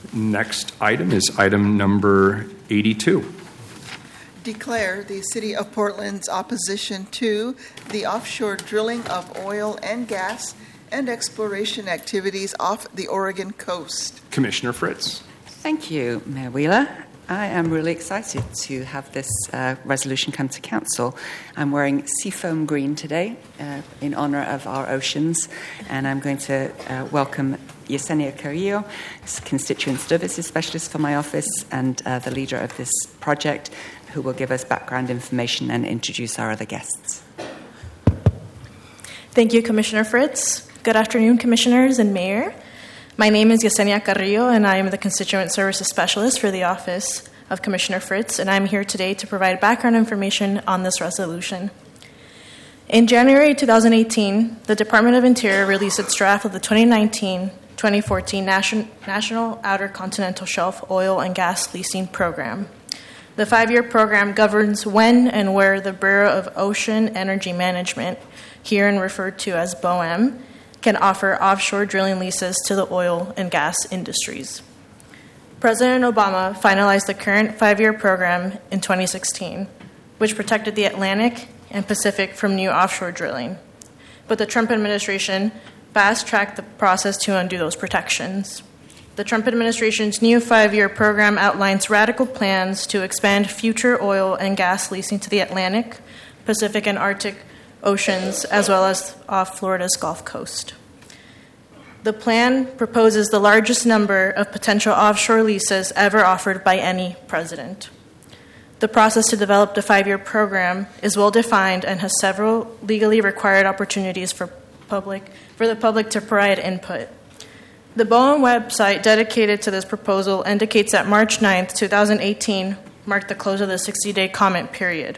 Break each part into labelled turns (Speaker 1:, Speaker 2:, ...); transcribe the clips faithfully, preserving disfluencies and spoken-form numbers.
Speaker 1: next item is item number eighty-two.
Speaker 2: Declare the City of Portland's opposition to the offshore drilling of oil and gas and exploration activities off the Oregon coast.
Speaker 1: Commissioner Fritz.
Speaker 3: Thank you, Mayor Wheeler. I am really excited to have this uh, resolution come to Council. I'm wearing seafoam green today uh, in honor of our oceans, and I'm going to uh, welcome Yesenia Carrillo, Constituent Services Specialist for my office, and uh, the leader of this project, who will give us background information and introduce our other guests.
Speaker 4: Thank you, Commissioner Fritz. Good afternoon, Commissioners and Mayor. My name is Yesenia Carrillo, and I am the Constituent Services Specialist for the Office of Commissioner Fritz, and I'm here today to provide background information on this resolution. In January twenty eighteen, the Department of Interior released its draft of the twenty nineteen twenty fourteen Nation- National Outer Continental Shelf Oil and Gas Leasing Program. The five-year program governs when and where the Bureau of Ocean Energy Management, herein referred to as BOEM, can offer offshore drilling leases to the oil and gas industries. President Obama finalized the current five-year program in twenty sixteen, which protected the Atlantic and Pacific from new offshore drilling. But the Trump administration fast-tracked the process to undo those protections. The Trump administration's new five-year program outlines radical plans to expand future oil and gas leasing to the Atlantic, Pacific, and Arctic oceans, as well as off Florida's Gulf Coast. The plan proposes the largest number of potential offshore leases ever offered by any president. The process to develop the five-year program is well-defined and has several legally required opportunities for public for the public to provide input. The BOEM website dedicated to this proposal indicates that March ninth, twenty eighteen marked the close of the sixty-day comment period,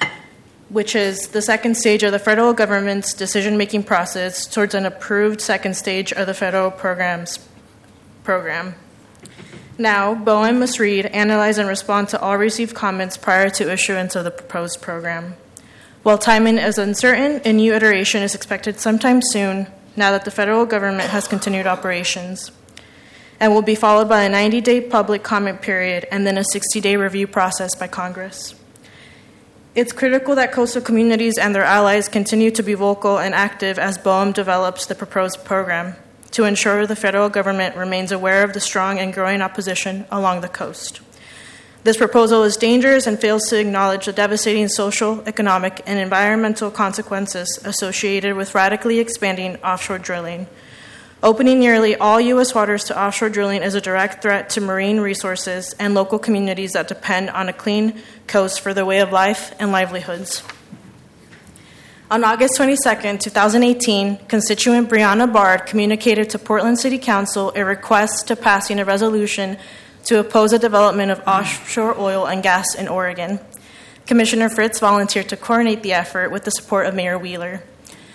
Speaker 4: which is the second stage of the federal government's decision-making process towards an approved second stage of the federal program's program. Now, BOEM must read, analyze, and respond to all received comments prior to issuance of the proposed program. While timing is uncertain, a new iteration is expected sometime soon, now that the federal government has continued operations, and will be followed by a ninety-day public comment period and then a sixty-day review process by Congress. It's critical that coastal communities and their allies continue to be vocal and active as BOEM develops the proposed program to ensure the federal government remains aware of the strong and growing opposition along the coast. This proposal is dangerous and fails to acknowledge the devastating social, economic, and environmental consequences associated with radically expanding offshore drilling. Opening nearly all U S waters to offshore drilling is a direct threat to marine resources and local communities that depend on a clean coast for their way of life and livelihoods. On August twenty-second, twenty eighteen, constituent Brianna Bard communicated to Portland City Council a request to passing a resolution to oppose the development of offshore oil and gas in Oregon. Commissioner Fritz volunteered to coordinate the effort with the support of Mayor Wheeler.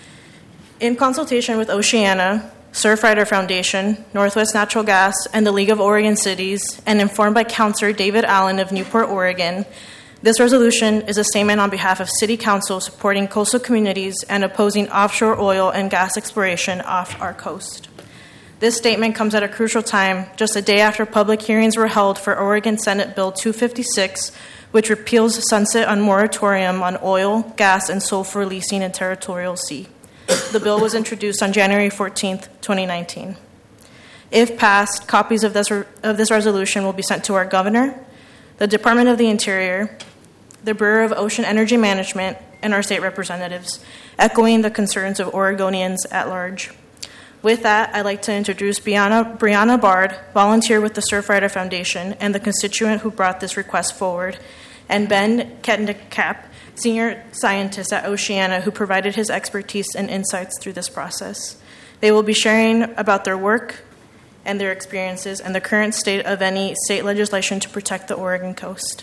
Speaker 4: In consultation with Oceana, Surfrider Foundation, Northwest Natural Gas, and the League of Oregon Cities, and informed by Councilor David Allen of Newport, Oregon, this resolution is a statement on behalf of City Council supporting coastal communities and opposing offshore oil and gas exploration off our coast. This statement comes at a crucial time, just a day after public hearings were held for Oregon Senate Bill two fifty-six, which repeals sunset on moratorium on oil, gas, and sulfur leasing in territorial sea. The bill was introduced on January fourteenth, twenty nineteen. If passed, copies of this, re- of this resolution will be sent to our governor, the Department of the Interior, the Bureau of Ocean Energy Management, and our state representatives, echoing the concerns of Oregonians at large. With that, I'd like to introduce Brianna, Brianna Bard, volunteer with the Surfrider Foundation and the constituent who brought this request forward, and Ben Kettenkamp, senior scientist at Oceana, who provided his expertise and insights through this process. They will be sharing about their work and their experiences and the current state of any state legislation to protect the Oregon coast.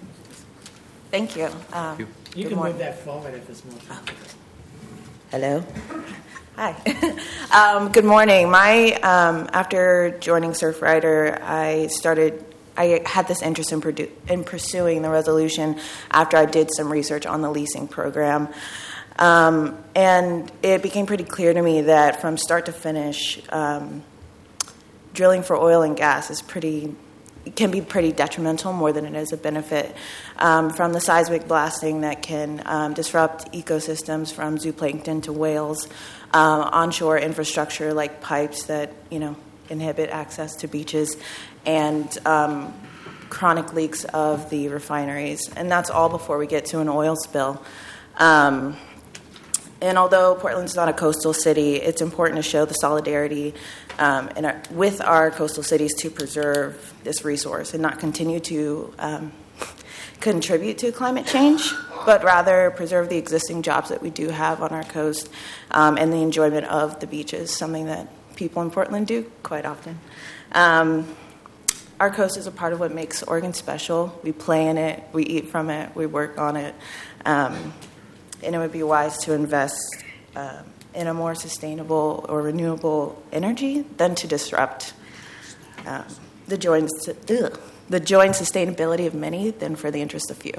Speaker 3: Thank you. Um,
Speaker 1: Thank you.
Speaker 5: You can
Speaker 3: morning.
Speaker 5: move that forward if it's more.
Speaker 3: Oh. Hello. Hi. um, good morning. My um, after joining Surfrider, I started. I had this interest in, produ- in pursuing the resolution after I did some research on the leasing program, um, and it became pretty clear to me that from start to finish, um,
Speaker 5: drilling for oil and gas is pretty can be pretty detrimental more than it is a benefit, um, from the seismic blasting that can um, disrupt ecosystems from zooplankton to whales, um, onshore infrastructure like pipes that, you know, inhibit access to beaches, and um, chronic leaks of the refineries. And that's all before we get to an oil spill. Um, and although Portland's not a coastal city, it's important to show the solidarity um, in our, with our coastal cities to preserve this resource and not continue to um, contribute to climate change, but rather preserve the existing jobs that we do have on our coast, um, and the enjoyment of the beaches, something that people in Portland do quite often. Um, our coast is a part of what makes Oregon special. We play in it, we eat from it, we work on it, um, and it would be wise to invest um, in a more sustainable or renewable energy than to disrupt um, the joy and, ugh, the joy and sustainability of many than for the interest of few.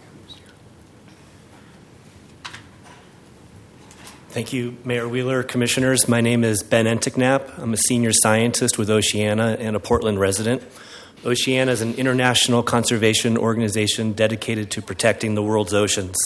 Speaker 6: Thank you, Mayor Wheeler, Commissioners. My name is Ben Enticknap. I'm a senior scientist with Oceana and a Portland resident. Oceana is an international conservation organization dedicated to protecting the world's oceans.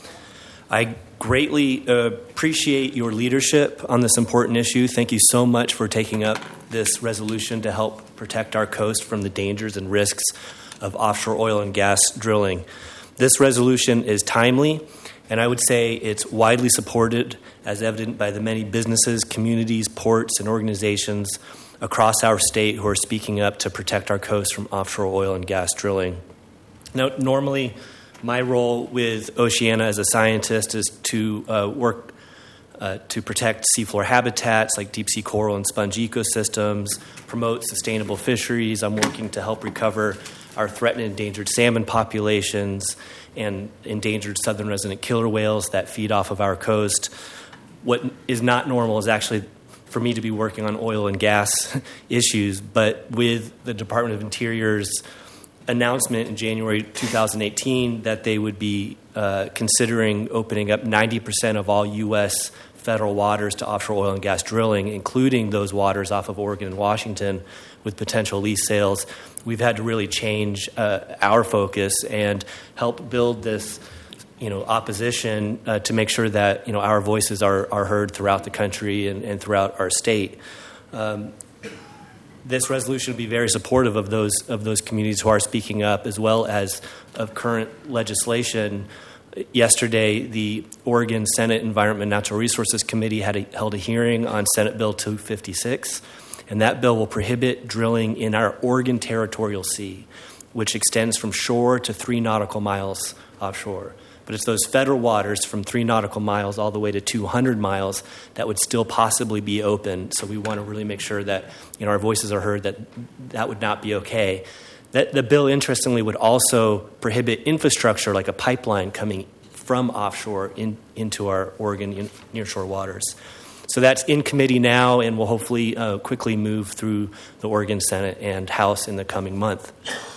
Speaker 6: I greatly uh, appreciate your leadership on this important issue. Thank you so much for taking up this resolution to help protect our coast from the dangers and risks of offshore oil and gas drilling. This resolution is timely, and I would say it's widely supported, as evident by the many businesses, communities, ports, and organizations across our state who are speaking up to protect our coast from offshore oil and gas drilling. Now, normally, my role with Oceana as a scientist is to uh, work uh, to protect seafloor habitats like deep-sea coral and sponge ecosystems, promote sustainable fisheries. I'm working to help recover our threatened and endangered salmon populations and endangered southern resident killer whales that feed off of our coast. What is not normal is actually for me to be working on oil and gas issues, but with the Department of Interior's announcement in January two thousand eighteen that they would be uh, considering opening up ninety percent of all U S federal waters to offshore oil and gas drilling, including those waters off of Oregon and Washington with potential lease sales, we've had to really change uh, our focus and help build this, you know, opposition uh, to make sure that, you know, our voices are, are heard throughout the country and, and throughout our state. Um, This resolution will be very supportive of those of those communities who are speaking up, as well as of current legislation. Yesterday, the Oregon Senate Environment and Natural Resources Committee had a, held a hearing on Senate Bill two fifty-six, and that bill will prohibit drilling in our Oregon Territorial Sea, which extends from shore to three nautical miles offshore. But it's those federal waters from three nautical miles all the way to two hundred miles that would still possibly be open. So we want to really make sure that, you know, our voices are heard, that that would not be okay. That the bill, interestingly, would also prohibit infrastructure like a pipeline coming from offshore in, into our Oregon nearshore waters. So that's in committee now, and will hopefully uh, quickly move through the Oregon Senate and House in the coming month.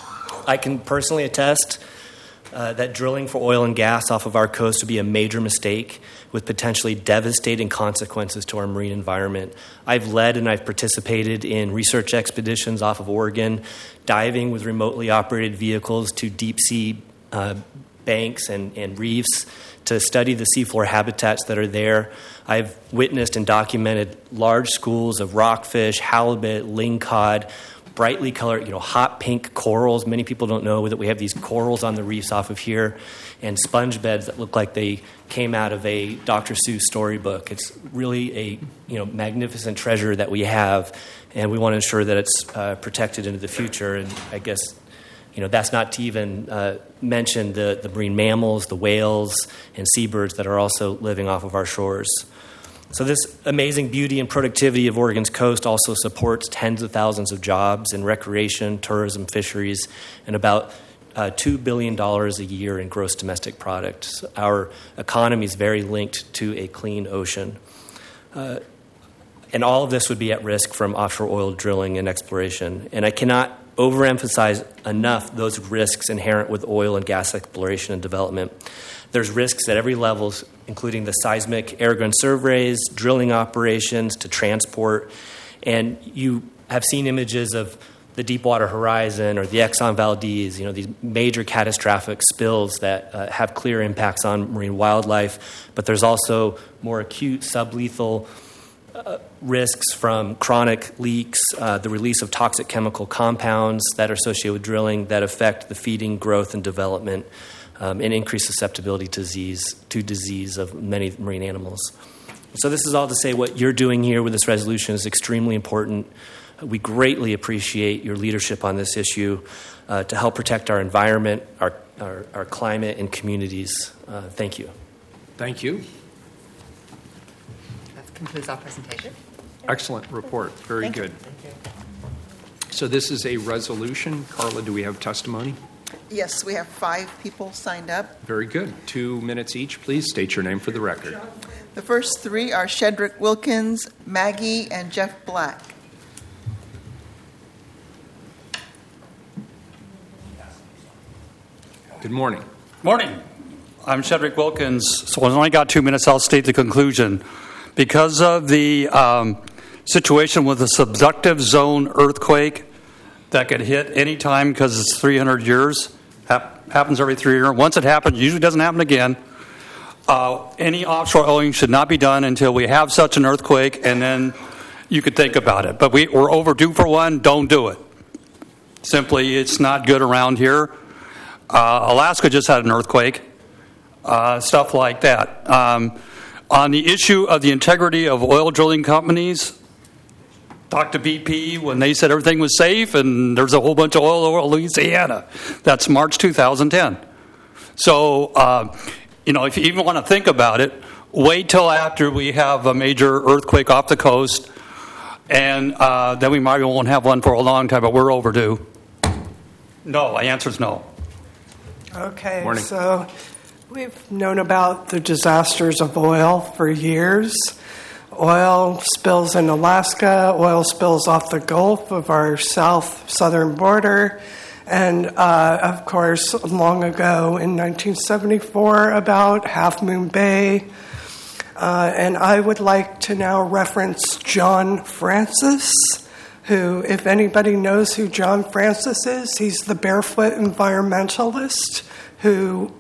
Speaker 6: I can personally attest Uh, that drilling for oil and gas off of our coast would be a major mistake with potentially devastating consequences to our marine environment. I've led and I've participated in research expeditions off of Oregon, diving with remotely operated vehicles to deep-sea uh, banks and, and reefs to study the seafloor habitats that are there. I've witnessed and documented large schools of rockfish, halibut, lingcod, brightly colored, you know, hot pink corals. Many people don't know that we have these corals on the reefs off of here, and sponge beds that look like they came out of a Doctor Seuss storybook. It's really a, you know, magnificent treasure that we have, and we want to ensure that it's uh, protected into the future. And I guess, you know, that's not to even uh, mention the, the marine mammals, the whales, and seabirds that are also living off of our shores. So this amazing beauty and productivity of Oregon's coast also supports tens of thousands of jobs in recreation, tourism, fisheries, and about uh, two billion dollars a year in gross domestic product. So our economy is very linked to a clean ocean. Uh, and all of this would be at risk from offshore oil drilling and exploration. And I cannot overemphasize enough those risks inherent with oil and gas exploration and development. There's risks at every level, including the seismic air gun surveys, drilling operations, to transport. And you have seen images of the Deepwater Horizon or the Exxon Valdez, you know, these major catastrophic spills that uh, have clear impacts on marine wildlife. But there's also more acute sublethal uh, risks from chronic leaks, uh, the release of toxic chemical compounds that are associated with drilling that affect the feeding, growth, and development, um, and increase susceptibility to disease, to disease of many marine animals. So this is all to say what you're doing here with this resolution is extremely important. We greatly appreciate your leadership on this issue uh, to help protect our environment, our, our, our climate, and communities. Uh, thank you.
Speaker 1: Thank you.
Speaker 3: That concludes our presentation.
Speaker 1: Excellent report. Very
Speaker 3: Thank you.
Speaker 1: good. So this is a resolution. Carla, do we have testimony?
Speaker 2: Yes, we have five people signed up.
Speaker 1: Very good. Two minutes each, please. State your name for the record.
Speaker 2: The first three are Shedrick Wilkins, Maggie, and Jeff Black.
Speaker 1: Good morning.
Speaker 7: Morning. I'm Shedrick Wilkins. So I've only got two minutes. I'll state the conclusion. Because of the um, situation with the subductive zone earthquake that could hit any time because it's three hundred years, hap- happens every three years. Once it happens, it usually doesn't happen again. Uh, any offshore oiling should not be done until we have such an earthquake, and then you could think about it. But we, we're overdue for one. Don't do it. Simply, it's not good around here. Uh, Alaska just had an earthquake. Uh, stuff like that. Um, on the issue of the integrity of oil drilling companies, talked to B P when they said everything was safe, and there's a whole bunch of oil over Louisiana. That's March two thousand ten. So, uh, you know, if you even want to think about it, wait till after we have a major earthquake off the coast, and uh, then we might won't have one for a long time, but we're overdue. No, the answer is no.
Speaker 8: Okay,
Speaker 1: Morning.
Speaker 8: So we've known about the disasters of oil for years. Oil spills in Alaska, oil spills off the Gulf of our south southern border, and uh, of course, long ago in nineteen seventy-four, about Half Moon Bay. Uh, and I would like to now reference John Francis, who, if anybody knows who John Francis is, he's the barefoot environmentalist who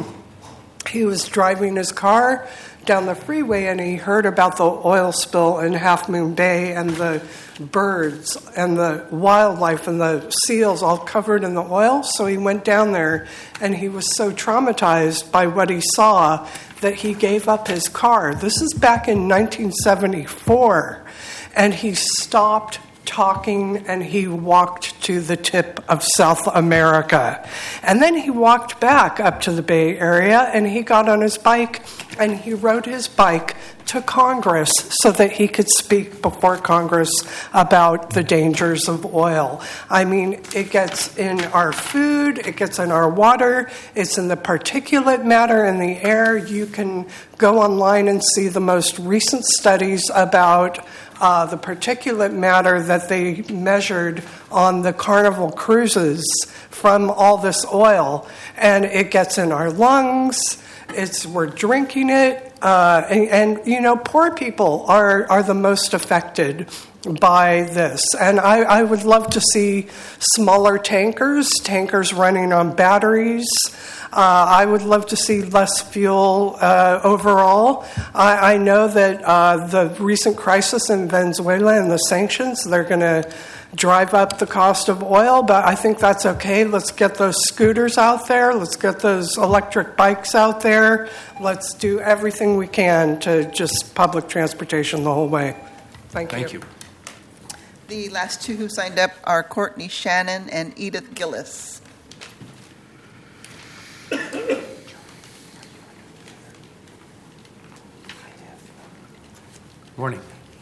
Speaker 8: he was driving his car down the freeway and he heard about the oil spill in Half Moon Bay and the birds and the wildlife and the seals all covered in the oil. So he went down there and he was so traumatized by what he saw that he gave up his car. This is back in nineteen seventy-four. And he stopped talking and he walked to the tip of South America. And then he walked back up to the Bay Area and he got on his bike and he rode his bike to Congress so that he could speak before Congress about the dangers of oil. I mean, it gets in our food, it gets in our water, it's in the particulate matter in the air. You can go online and see the most recent studies about Uh, the particulate matter that they measured on the Carnival cruises from all this oil, and it gets in our lungs. It's we're drinking it, uh, and, and you know, poor people are are the most affected by this. And I, I would love to see smaller tankers, tankers running on batteries. Uh, I would love to see less fuel uh, overall. I, I know that uh, the recent crisis in Venezuela and the sanctions, they're going to drive up the cost of oil, but I think that's okay. Let's get those scooters out there. Let's get those electric bikes out there. Let's do everything we can to just public transportation the whole way. Thank you.
Speaker 1: Thank you.
Speaker 2: The last two who signed up are Courtney Shannon and Edith Gillis.
Speaker 1: Morning.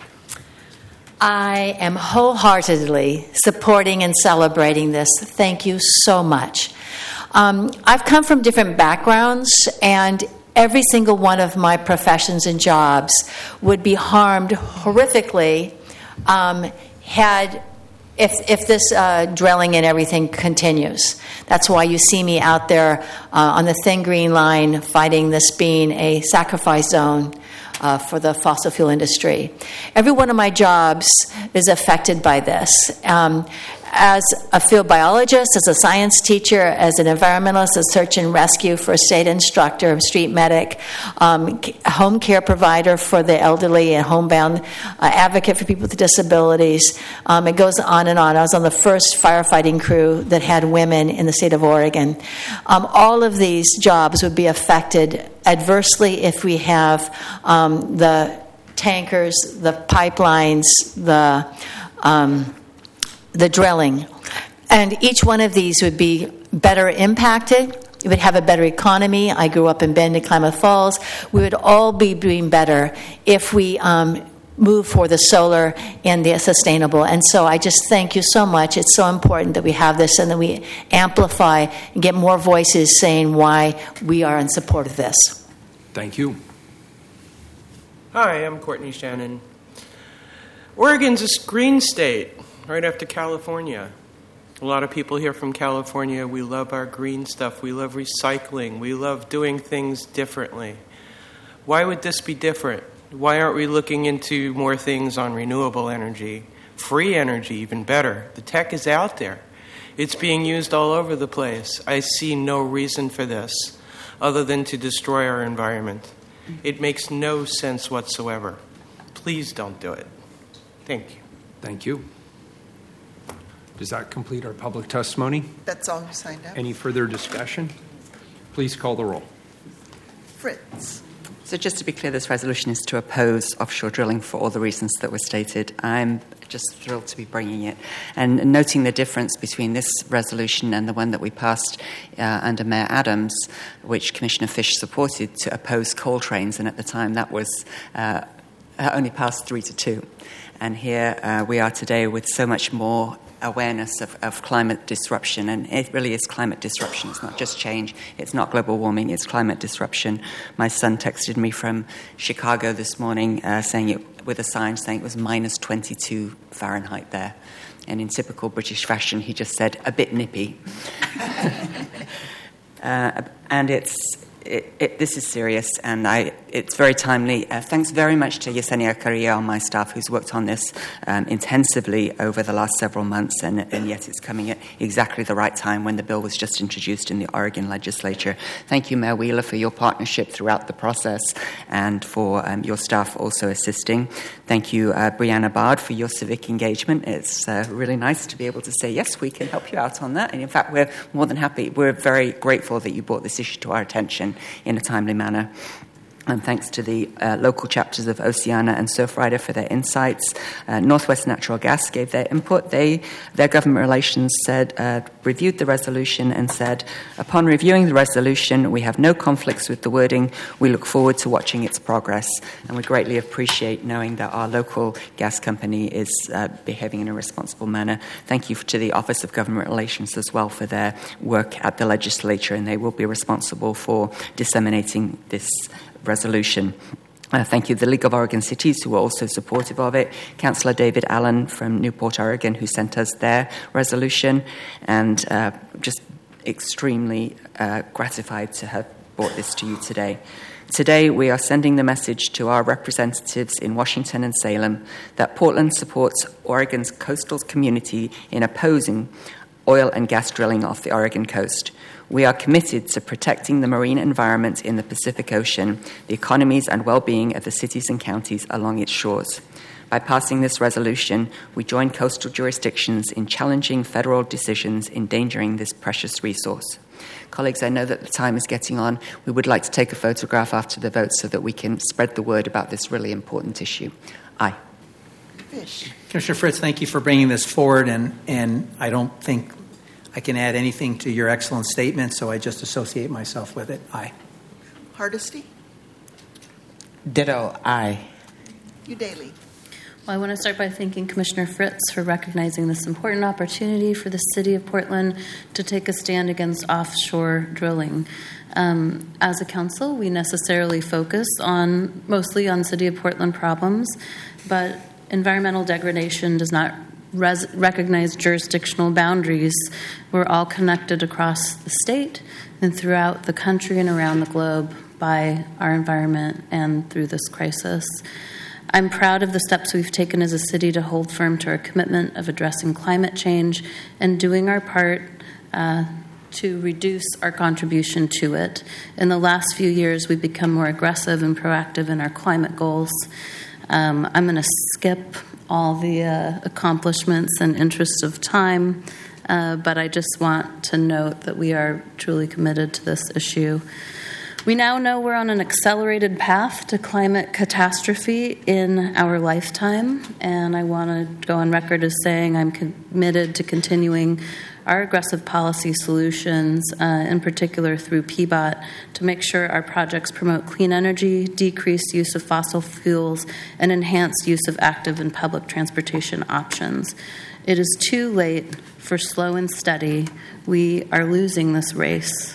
Speaker 9: I am wholeheartedly supporting and celebrating this. Thank you so much. Um, I've come from different backgrounds, and every single one of my professions and jobs would be harmed horrifically um, had if if this uh, drilling and everything continues. That's why you see me out there uh, on the thin green line fighting this being a sacrifice zone. uh, for the fossil fuel industry. Every one of my jobs is affected by this. Um, as a field biologist, as a science teacher, as an environmentalist, a search and rescue first aid instructor, street medic, um, home care provider for the elderly and homebound, uh, advocate for people with disabilities. Um, it goes on and on. I was on the first firefighting crew that had women in the state of Oregon. Um, all of these jobs would be affected adversely if we have um, the tankers, the pipelines, the um, the drilling. And each one of these would be better impacted. It would have a better economy. I grew up in Bend and Klamath Falls. We would all be doing better if we um, move for the solar and the sustainable. And so I just thank you so much. It's so important that we have this and that we amplify and get more voices saying why we are in support of this.
Speaker 1: Thank you.
Speaker 10: Hi, I'm Courtney Shannon. Oregon's a green state, right after California. A lot of people here from California, we love our green stuff. We love recycling. We love doing things differently. Why would this be different? Why aren't we looking into more things on renewable energy? Free energy, even better. The tech is out there. It's being used all over the place. I see no reason for this other than to destroy our environment. It makes no sense whatsoever. Please don't do it. Thank you.
Speaker 1: Thank you. Does that complete our public testimony?
Speaker 2: That's all who signed up.
Speaker 1: Any further discussion? Please call the roll.
Speaker 2: Fritz.
Speaker 3: So just to be clear, this resolution is to oppose offshore drilling for all the reasons that were stated. I'm just thrilled to be bringing it. And noting the difference between this resolution and the one that we passed uh, under Mayor Adams, which Commissioner Fish supported to oppose coal trains, and at the time that was uh, only passed three to two. And here uh, we are today with so much more awareness of, of climate disruption, and it really is climate disruption. It's not just change, it's not global warming, it's climate disruption. My son texted me from Chicago this morning uh, saying it with a sign saying it was minus twenty-two Fahrenheit there, and in typical British fashion he just said a bit nippy. uh, and it's It, it, this is serious, and I, it's very timely. Uh, thanks very much to Yesenia Carrillo on my staff, who's worked on this um, intensively over the last several months, and, and yet it's coming at exactly the right time when the bill was just introduced in the Oregon legislature. Thank you, Mayor Wheeler, for your partnership throughout the process and for um, your staff also assisting. Thank you, uh, Brianna Bard, for your civic engagement. It's uh, really nice to be able to say, yes, we can help you out on that. And in fact, we're more than happy. We're very grateful that you brought this issue to our attention in a timely manner. And thanks to the uh, local chapters of Oceana and Surfrider for their insights. Uh, Northwest Natural Gas gave their input. They, their government relations said, uh, reviewed the resolution and said, upon reviewing the resolution, we have no conflicts with the wording. We look forward to watching its progress. And we greatly appreciate knowing that our local gas company is uh, behaving in a responsible manner. Thank you to the Office of Government Relations as well for their work at the legislature, and they will be responsible for disseminating this resolution. Uh, thank you to the League of Oregon Cities, who were also supportive of it. Councillor David Allen from Newport, Oregon, who sent us their resolution, and uh, just extremely uh, gratified to have brought this to you today. Today, we are sending the message to our representatives in Washington and Salem that Portland supports Oregon's coastal community in opposing oil and gas drilling off the Oregon coast. We are committed to protecting the marine environment in the Pacific Ocean, the economies and well-being of the cities and counties along its shores. By passing this resolution, we join coastal jurisdictions in challenging federal decisions endangering this precious resource. Colleagues, I know that the time is getting on. We would like to take a photograph after the vote so that we can spread the word about this really important issue. Aye.
Speaker 2: Fish.
Speaker 11: Commissioner Fritz, thank you for bringing this forward, and, and I don't think I can add anything to your excellent statement, so I just associate myself with it. Aye.
Speaker 2: Hardesty?
Speaker 11: Ditto, aye.
Speaker 2: Udaley?
Speaker 12: Well, I want to start by thanking Commissioner Fritz for recognizing this important opportunity for the City of Portland to take a stand against offshore drilling. Um, as a council, we necessarily focus on mostly on City of Portland problems, but environmental degradation does not res- recognize jurisdictional boundaries. We're all connected across the state and throughout the country and around the globe. by our environment and through this crisis. I'm proud of the steps we've taken as a city to hold firm to our commitment of addressing climate change and doing our part uh, to reduce our contribution to it. In the last few years, we've become more aggressive and proactive in our climate goals. Um, I'm going to skip all the uh, accomplishments and interests of time, uh, but I just want to note that we are truly committed to this issue. We now know we're on an accelerated path to climate catastrophe in our lifetime, and I want to go on record as saying I'm committed to continuing our aggressive policy solutions, uh, in particular through P B O T, to make sure our projects promote clean energy, decreased use of fossil fuels, and enhanced use of active and public transportation options. It is too late for slow and steady. We are losing this race.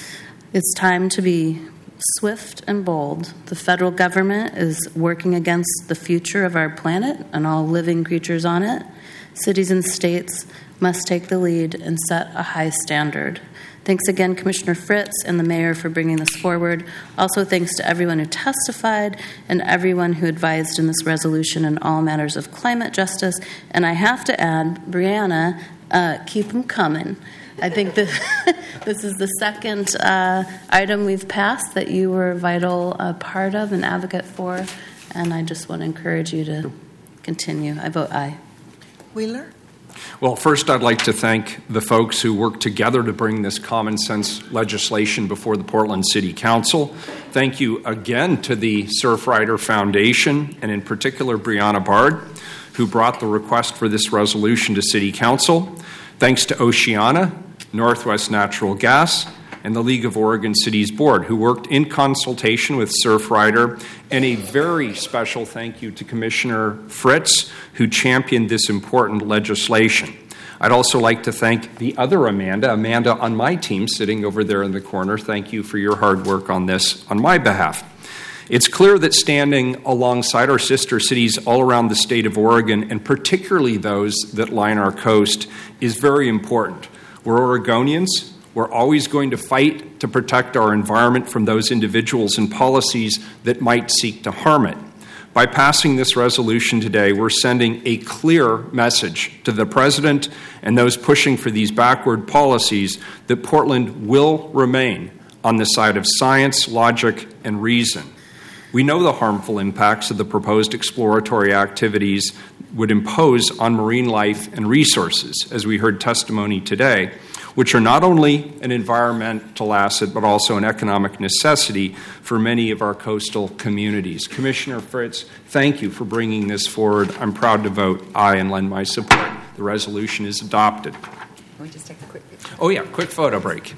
Speaker 12: It's time to be swift and bold. The federal government is working against the future of our planet and all living creatures on it. Cities and states must take the lead and set a high standard. Thanks again, Commissioner Fritz and the Mayor, for bringing this forward. Also, thanks to everyone who testified and everyone who advised in this resolution in all matters of climate justice. And I have to add, Brianna, uh, keep them coming. I think that this is the second uh, item we've passed that you were a vital uh, part of and advocate for, and I just want to encourage you to continue. I vote aye.
Speaker 2: Wheeler?
Speaker 1: Well, first, I'd like to thank the folks who worked together to bring this common sense legislation before the Portland City Council. Thank you again to the Surfrider Foundation, and in particular, Brianna Bard, who brought the request for this resolution to City Council. Thanks to Oceana, Northwest Natural Gas, and the League of Oregon Cities Board, who worked in consultation with Surfrider, and a very special thank you to Commissioner Fritz, who championed this important legislation. I'd also like to thank the other Amanda, Amanda on my team, sitting over there in the corner. Thank you for your hard work on this on my behalf. It's clear that standing alongside our sister cities all around the state of Oregon, and particularly those that line our coast, is very important. We're Oregonians. We're always going to fight to protect our environment from those individuals and policies that might seek to harm it. By passing this resolution today, we're sending a clear message to the President and those pushing for these backward policies that Portland will remain on the side of science, logic, and reason. We know the harmful impacts of the proposed exploratory activities would impose on marine life and resources, as we heard testimony today, which are not only an environmental asset but also an economic necessity for many of our coastal communities. Commissioner Fritz, thank you for bringing this forward. I'm proud to vote aye and lend my support. The resolution is adopted.
Speaker 3: Can we just take a quick picture?
Speaker 1: Oh, yeah, quick photo break.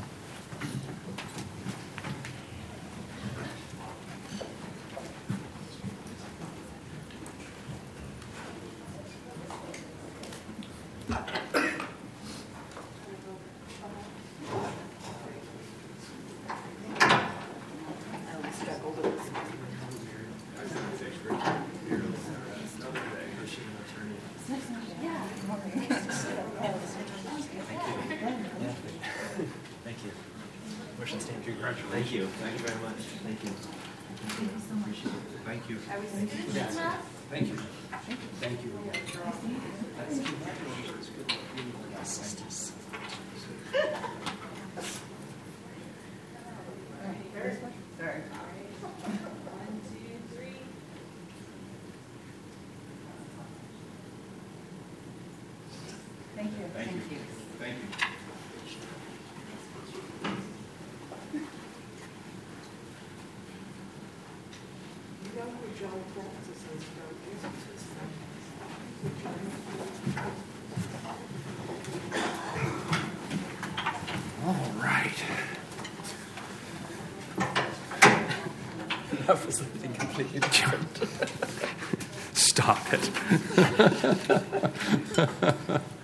Speaker 6: Thank you. Thank you very much. Thank you. Thank you so much. Thank you. Thank you. Thank you.
Speaker 3: Thank you.
Speaker 1: Thank you. Thank you. All right. That was something completely different. Stop it.